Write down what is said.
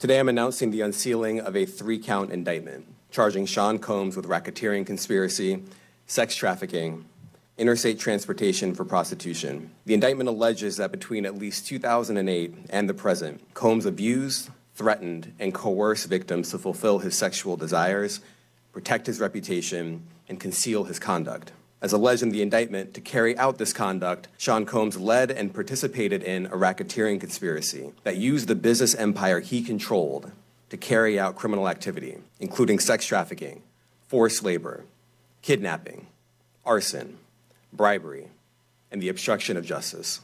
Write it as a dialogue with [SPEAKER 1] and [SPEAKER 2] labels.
[SPEAKER 1] Today I'm announcing the unsealing of a 3-count indictment charging Sean Combs with racketeering conspiracy, sex trafficking, interstate transportation for prostitution. The indictment alleges that between at least 2008 and the present, Combs abused, threatened, and coerced victims to fulfill his sexual desires, protect his reputation, and conceal his conduct. As alleged in the indictment, to carry out this conduct, Sean Combs led and participated in a racketeering conspiracy that used the business empire he controlled to carry out criminal activity, including sex trafficking, forced labor, kidnapping, arson, bribery, and the obstruction of justice.